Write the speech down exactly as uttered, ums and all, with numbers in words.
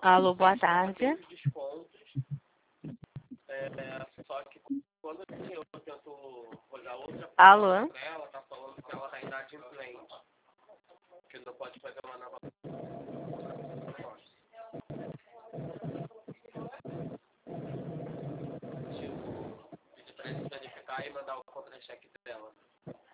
Alô, boa tarde. É, só que quando eu tento olhar outra Alô? pra ela, tá falando que ela tá inadimplente. Que não pode fazer uma nova proposta. Tipo, pedir pra eles verificar e mandar o contra-cheque dela.